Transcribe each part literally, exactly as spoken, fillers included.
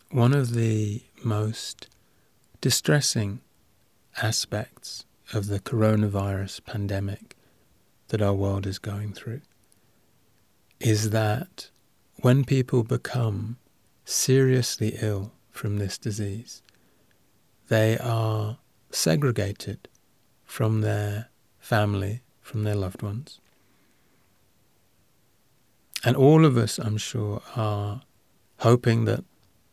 one of the most distressing aspects of the coronavirus pandemic that our world is going through is that when people become seriously ill from this disease, they are segregated from their family, from their loved ones. And all of us, I'm sure, are hoping that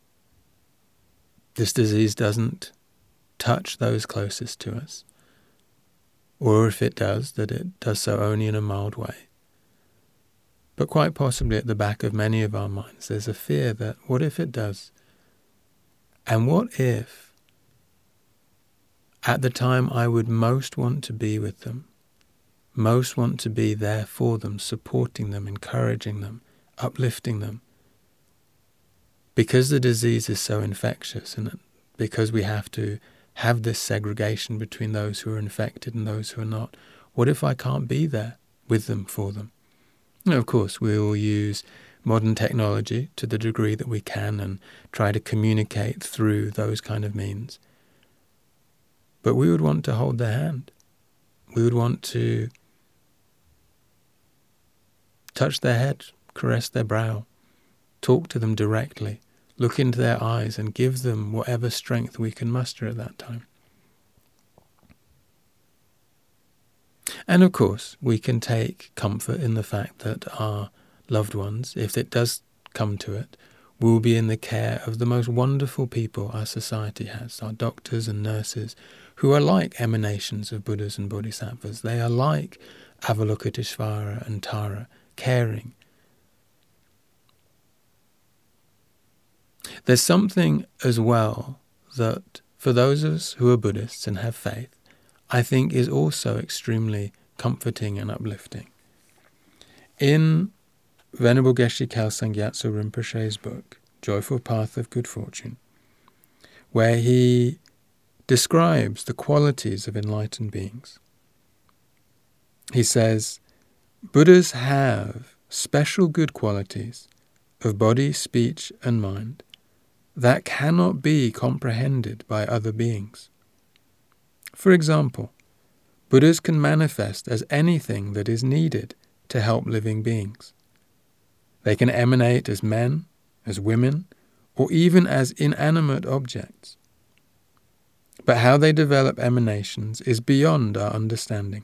this disease doesn't touch those closest to us, or if it does, that it does so only in a mild way. But quite possibly at the back of many of our minds, there's a fear that what if it does? And what if at the time I would most want to be with them, most want to be there for them, supporting them, encouraging them, uplifting them, because the disease is so infectious and because we have to have this segregation between those who are infected and those who are not, what if I can't be there with them, for them? And of course, we will use modern technology to the degree that we can and try to communicate through those kind of means. But we would want to hold their hand. We would want to touch their head, caress their brow, talk to them directly, look into their eyes and give them whatever strength we can muster at that time. And of course, we can take comfort in the fact that our loved ones, if it does come to it, will be in the care of the most wonderful people our society has, our doctors and nurses, who are like emanations of Buddhas and Bodhisattvas. They are like Avalokiteshvara and Tara, caring. There's something as well that, for those of us who are Buddhists and have faith, I think is also extremely comforting and uplifting. In Venerable Geshe Kelsang Gyatso Rinpoche's book, Joyful Path of Good Fortune, where he describes the qualities of enlightened beings, he says, Buddhas have special good qualities of body, speech, and mind that cannot be comprehended by other beings. For example, Buddhas can manifest as anything that is needed to help living beings. They can emanate as men, as women, or even as inanimate objects. But how they develop emanations is beyond our understanding.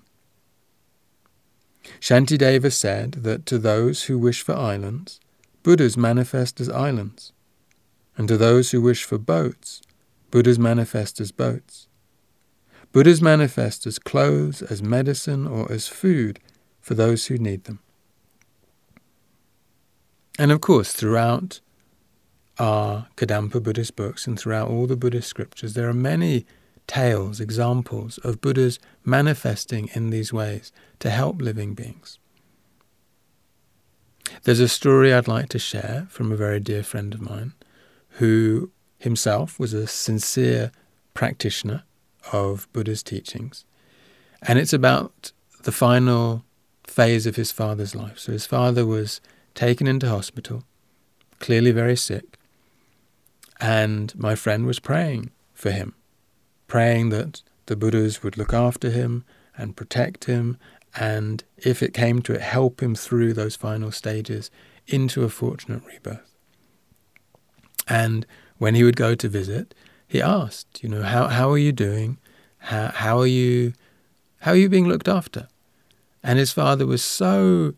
Shantideva said that to those who wish for islands, Buddhas manifest as islands, and to those who wish for boats, Buddhas manifest as boats. Buddhas manifest as clothes, as medicine, or as food for those who need them. And of course, throughout our Kadampa Buddhist books and throughout all the Buddhist scriptures, there are many tales, examples of Buddhas manifesting in these ways to help living beings. There's a story I'd like to share from a very dear friend of mine who himself was a sincere practitioner of Buddha's teachings. And it's about the final phase of his father's life. So his father was taken into hospital, clearly very sick, and my friend was praying for him, praying that the Buddhas would look after him and protect him, and if it came to it, help him through those final stages into a fortunate rebirth. And when he would go to visit, he asked, you know, how how are you doing? How how are you how are you being looked after? And his father was so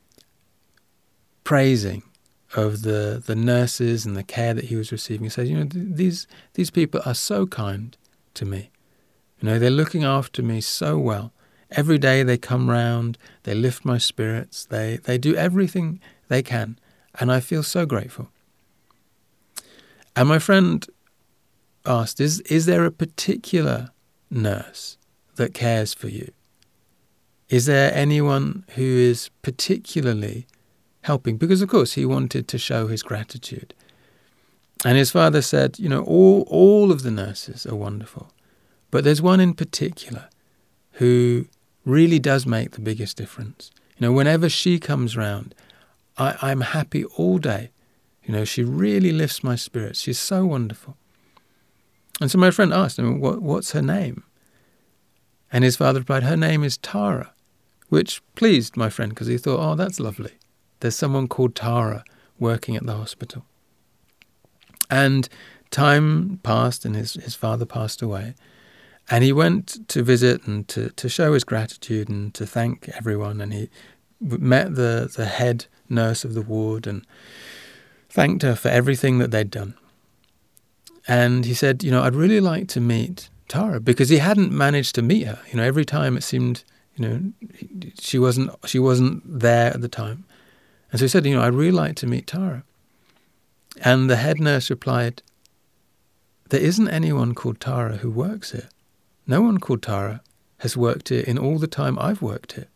praising of the, the nurses and the care that he was receiving. He said, you know, th- these these people are so kind to me. You know, they're looking after me so well. Every day they come round, they lift my spirits, they, they do everything they can, and I feel so grateful. And my friend asked, is, is there a particular nurse that cares for you? Is there anyone who is particularly helping? Because, of course, he wanted to show his gratitude. And his father said, you know, all, all of the nurses are wonderful, but there's one in particular who really does make the biggest difference. You know, whenever she comes round, I, I'm happy all day You know, she really lifts my spirits. She's so wonderful. And so my friend asked him, what, what's her name? And his father replied, her name is Tara, which pleased my friend because he thought, oh, that's lovely. There's someone called Tara working at the hospital. And time passed and his, his father passed away. And he went to visit and to, to show his gratitude and to thank everyone. And he met the, the head nurse of the ward and thanked her for everything that they'd done. And he said, you know, I'd really like to meet Tara, because he hadn't managed to meet her. You know, every time it seemed, you know, she wasn't she wasn't there at the time. And so he said, you know, I'd really like to meet Tara. And the head nurse replied, there isn't anyone called Tara who works here. No one called Tara has worked here in all the time I've worked here.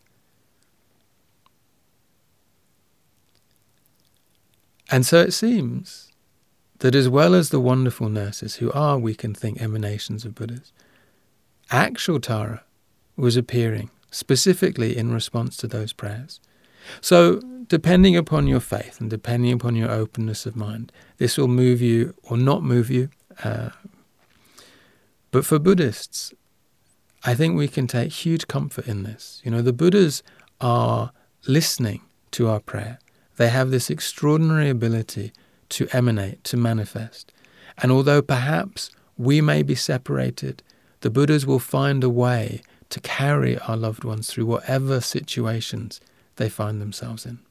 And so it seems that as well as the wonderful nurses who are, we can think, emanations of Buddhas, actual Tara was appearing specifically in response to those prayers. So depending upon your faith and depending upon your openness of mind, this will move you or not move you. Uh, but for Buddhists, I think we can take huge comfort in this. You know, the Buddhas are listening to our prayer. They have this extraordinary ability to emanate, to manifest. And although perhaps we may be separated, the Buddhas will find a way to carry our loved ones through whatever situations they find themselves in.